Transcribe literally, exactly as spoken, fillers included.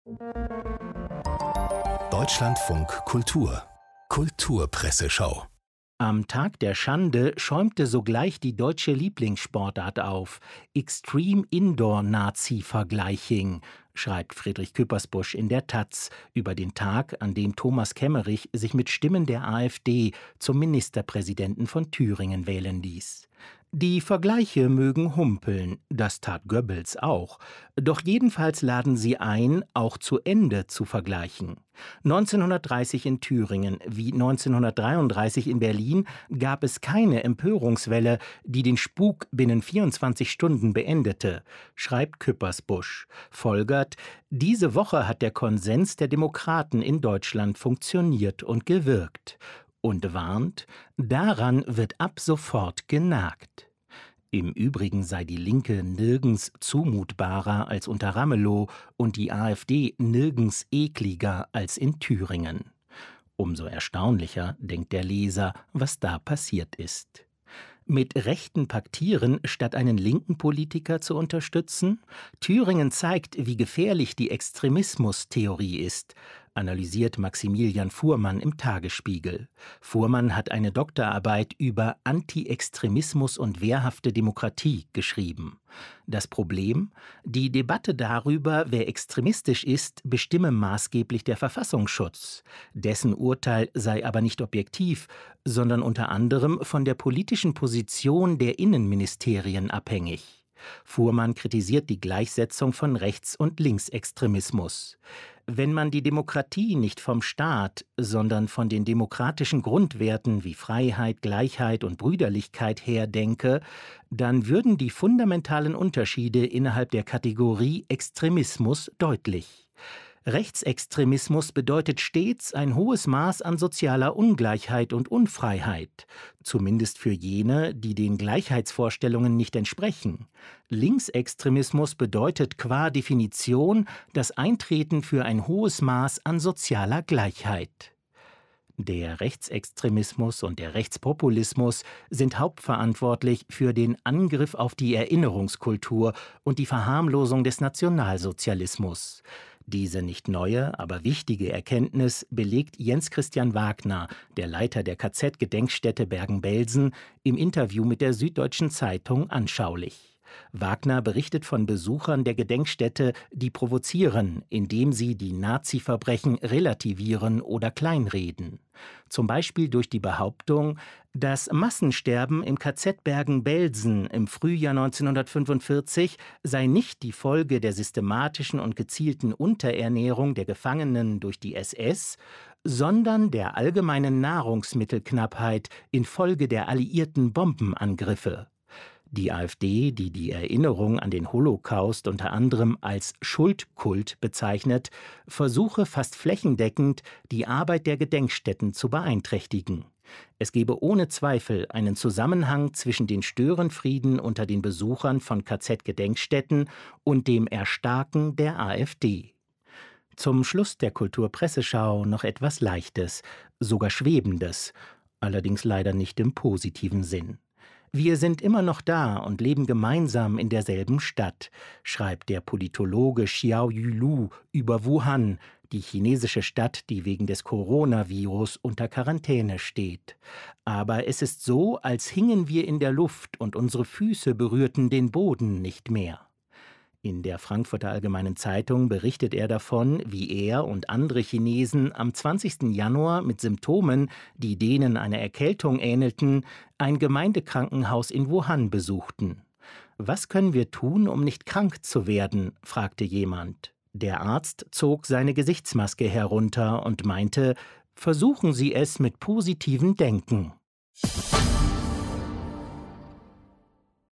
Deutschlandfunk Kultur Kulturpresseschau. Am Tag der Schande schäumte sogleich die deutsche Lieblingssportart auf. Extreme Indoor Nazi-Vergleiching, schreibt Friedrich Küppersbusch in der Taz über den Tag, an dem Thomas Kemmerich sich mit Stimmen der AfD zum Ministerpräsidenten von Thüringen wählen ließ. Die Vergleiche mögen humpeln, das tat Goebbels auch, doch jedenfalls laden sie ein, auch zu Ende zu vergleichen. neunzehnhundertdreißig in Thüringen wie neunzehnhundertdreiunddreißig in Berlin gab es keine Empörungswelle, die den Spuk binnen vierundzwanzig Stunden beendete, schreibt Küppersbusch. Folgert, diese Woche hat der Konsens der Demokraten in Deutschland funktioniert und gewirkt. Und warnt, daran wird ab sofort genagt. Im Übrigen sei die Linke nirgends zumutbarer als unter Ramelow und die AfD nirgends ekliger als in Thüringen. Umso erstaunlicher, denkt der Leser, was da passiert ist. Mit Rechten paktieren, statt einen linken Politiker zu unterstützen? Thüringen zeigt, wie gefährlich die Extremismustheorie ist, analysiert Maximilian Fuhrmann im Tagesspiegel. Fuhrmann hat eine Doktorarbeit über Anti-Extremismus und wehrhafte Demokratie geschrieben. Das Problem? Die Debatte darüber, wer extremistisch ist, bestimme maßgeblich der Verfassungsschutz. Dessen Urteil sei aber nicht objektiv, sondern unter anderem von der politischen Position der Innenministerien abhängig. Fuhrmann kritisiert die Gleichsetzung von Rechts- und Linksextremismus. Wenn man die Demokratie nicht vom Staat, sondern von den demokratischen Grundwerten wie Freiheit, Gleichheit und Brüderlichkeit her denke, dann würden die fundamentalen Unterschiede innerhalb der Kategorie Extremismus deutlich. Rechtsextremismus bedeutet stets ein hohes Maß an sozialer Ungleichheit und Unfreiheit, zumindest für jene, die den Gleichheitsvorstellungen nicht entsprechen. Linksextremismus bedeutet qua Definition das Eintreten für ein hohes Maß an sozialer Gleichheit. Der Rechtsextremismus und der Rechtspopulismus sind hauptverantwortlich für den Angriff auf die Erinnerungskultur und die Verharmlosung des Nationalsozialismus. Diese nicht neue, aber wichtige Erkenntnis belegt Jens Christian Wagner, der Leiter der K Z-Gedenkstätte Bergen-Belsen, im Interview mit der Süddeutschen Zeitung anschaulich. Wagner berichtet von Besuchern der Gedenkstätte, die provozieren, indem sie die Nazi-Verbrechen relativieren oder kleinreden. Zum Beispiel durch die Behauptung, das Massensterben im K Z Bergen-Belsen im Frühjahr neunzehnhundertfünfundvierzig sei nicht die Folge der systematischen und gezielten Unterernährung der Gefangenen durch die S S, sondern der allgemeinen Nahrungsmittelknappheit infolge der alliierten Bombenangriffe. Die AfD, die die Erinnerung an den Holocaust unter anderem als Schuldkult bezeichnet, versuche fast flächendeckend, die Arbeit der Gedenkstätten zu beeinträchtigen. Es gebe ohne Zweifel einen Zusammenhang zwischen den Störenfrieden unter den Besuchern von K Z-Gedenkstätten und dem Erstarken der AfD. Zum Schluss der Kulturpresseschau noch etwas Leichtes, sogar Schwebendes, allerdings leider nicht im positiven Sinn. Wir sind immer noch da und leben gemeinsam in derselben Stadt, schreibt der Politologe Xiao Yulu über Wuhan, die chinesische Stadt, die wegen des Coronavirus unter Quarantäne steht. Aber es ist so, als hingen wir in der Luft und unsere Füße berührten den Boden nicht mehr. In der Frankfurter Allgemeinen Zeitung berichtet er davon, wie er und andere Chinesen am zwanzigsten Januar mit Symptomen, die denen einer Erkältung ähnelten, ein Gemeindekrankenhaus in Wuhan besuchten. »Was können wir tun, um nicht krank zu werden?« fragte jemand. Der Arzt zog seine Gesichtsmaske herunter und meinte, »Versuchen Sie es mit positivem Denken.«